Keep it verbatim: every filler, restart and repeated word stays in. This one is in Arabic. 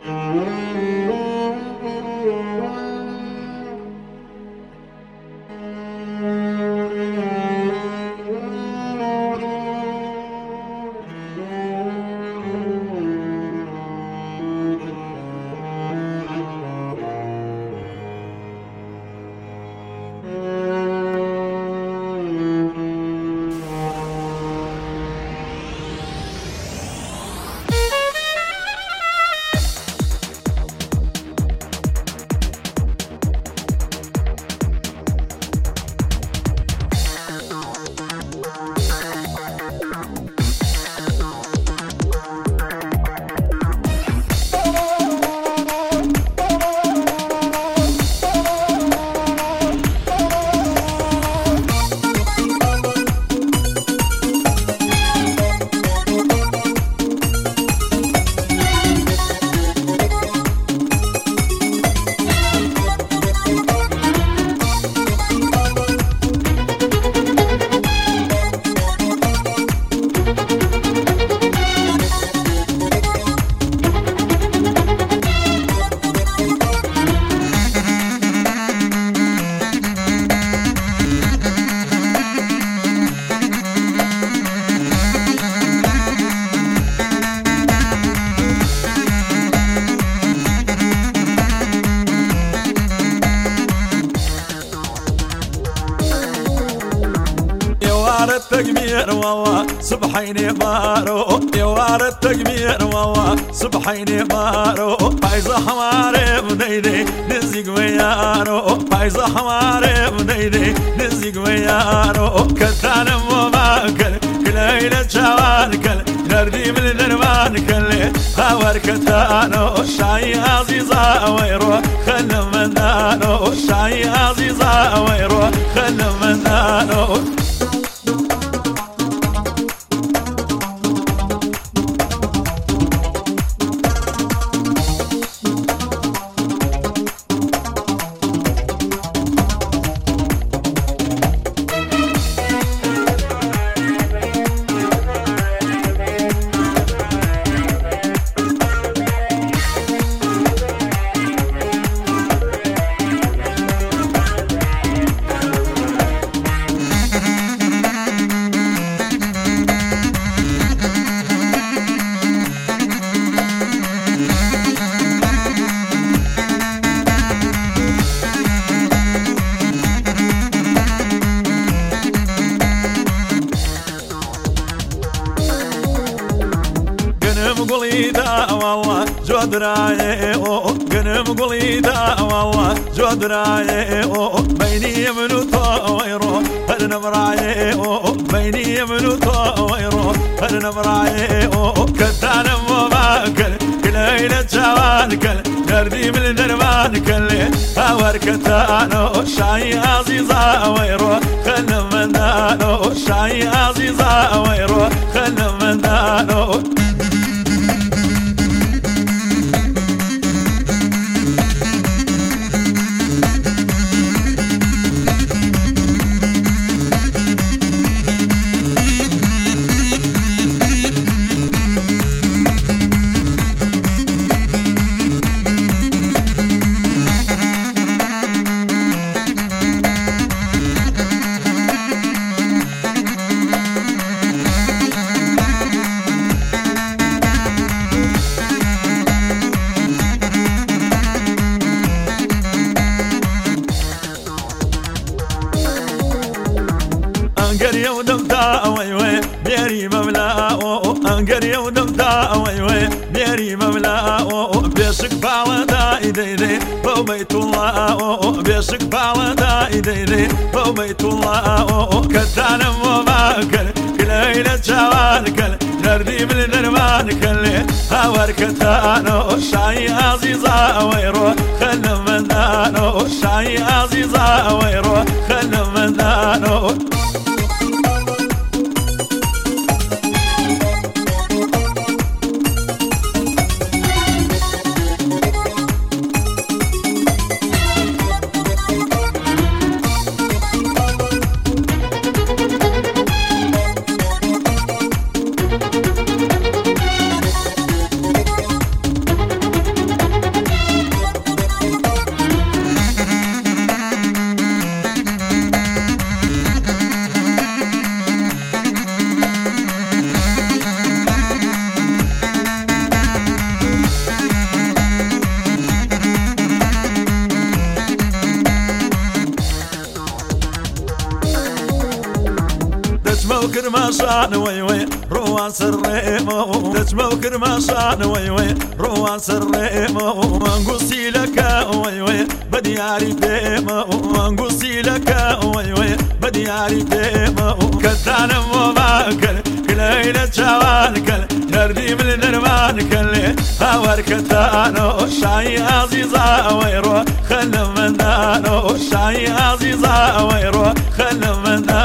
التقمير ووا صبحيني بارو يوار التقمير ووا صبحيني بارو بايزة حماري بديدي نزيق ويارو بايزة حماري بديدي نزيق ويارو كتان مباكل كليلة شوال كل نردي من دربان كل هاور كتانو شاي عزيزة ويرو خل من دانو شاي عزيزة ويرو خل من دانو قليدا والله جودراي او قنم قليدا والله جودراي او بيني يمنو طويرو هل نبراي او بيني يمنو طويرو هل نبراي او كتان مباكل كليلة شوال كل نردي من دربان كل هاور كتانو شاي عزيزة ويرو خل من دانو شاي عزيزة ويرو خل من دانو انقر يودم تا وي وي بيري مملاو انقر يودم تا وي وي بيري مملاو بيشك بالا داي دي دي بو بيت الله بيشك بالا داي دي دي بو بيت الله كتان مباكل كليلة شوال كل نردي من دربان كل هاور كتانو شاي عزيزة ويرو خل من دانو شاي عزيزة ويرو خل من دانو كرماشان وي وي روان سريمو تجمو كرماشان وي وي روان سريمو منقصي لك وي وي بدياري ديمو منقصي لك وي وي بدياري ديمو كتانا وماكل كليلة جوان كل يردي من درمان كل هاور كتانو شاي عزيزة ويرو خل من دانو شاي عزيزة ويرو خل من دانو